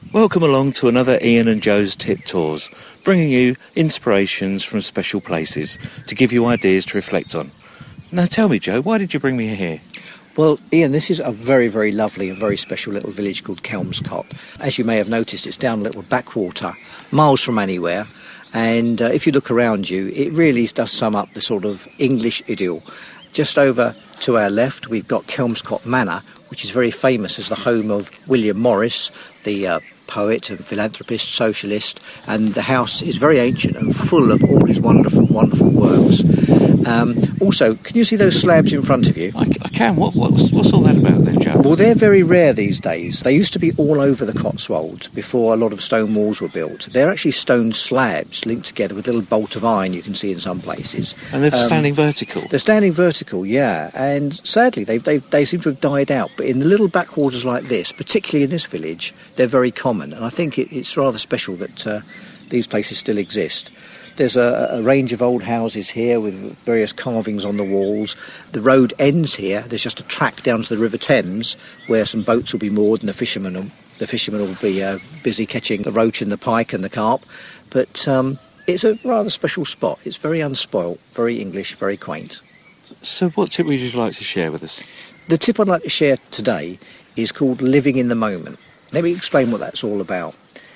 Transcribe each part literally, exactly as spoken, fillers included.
Welcome along to another Ian and Joe's Tip Tours, bringing you inspirations from special places to give you ideas to reflect on. Now tell me, Joe, why did you bring me here? Well, Ian, this is a very, very lovely and very special little village called Kelmscott. As you may have noticed, it's down a little backwater, miles from anywhere. And uh, if you look around you, it really does sum up the sort of English idyll. Just over to our left, we've got Kelmscott Manor, which is very famous as the home of William Morris, the uh, poet and philanthropist, socialist, and the house is very ancient and full of all his wonderful, wonderful works. Um, also, can you see those slabs in front of you? I, I can. What, what's, what's all that about then, Joe? Well, they're very rare these days. They used to be all over the Cotswolds before a lot of stone walls were built. They're actually stone slabs linked together with a little bolt of iron you can see in some places. And they're um, standing vertical? They're standing vertical, yeah. And sadly, they they they seem to have died out. But in the little backwaters like this, particularly in this village, they're very common. And I think it, it's rather special that uh, these places still exist. There's a, a range of old houses here with various carvings on the walls. The road ends here. There's just a track down to the River Thames where some boats will be moored and the fishermen will, the fishermen will be uh, busy catching the roach and the pike and the carp. But um, it's a rather special spot. It's very unspoilt, very English, very quaint. So what tip would you like to share with us? The tip I'd like to share today is called living in the moment. Let me explain what that's all about.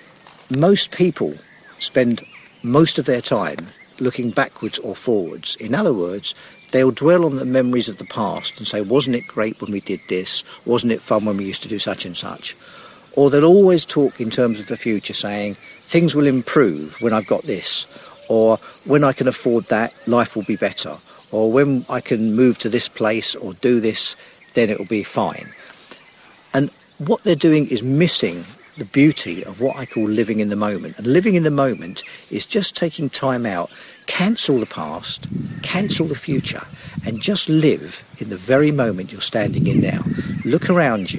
Most people spend most of their time looking backwards or forwards. In other words, they'll dwell on the memories of the past and say, wasn't it great when we did this? Wasn't it fun when we used to do such and such? Or they'll always talk in terms of the future, saying, things will improve when I've got this. Or when I can afford that, life will be better. Or when I can move to this place or do this, then it will be fine. And what they're doing is missing the beauty of what I call living in the moment. And living in the moment is just taking time out, cancel the past, cancel the future, and just live in the very moment you're standing in now. Look around you,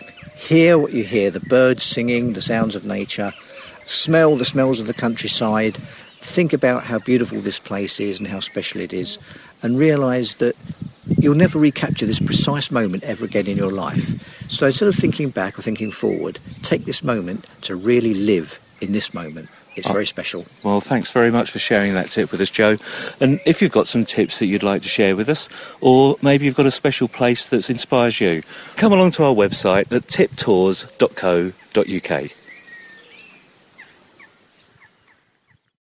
hear what you hear, the birds singing, the sounds of nature, smell the smells of the countryside, think about how beautiful this place is and how special it is, and realise that you'll never recapture this precise moment ever again in your life. So instead of thinking back or thinking forward, take this moment to really live in this moment. It's oh, very special. Well, thanks very much for sharing that tip with us, Joe. And if you've got some tips that you'd like to share with us, or maybe you've got a special place that inspires you, come along to our website at tip tours dot co dot uk.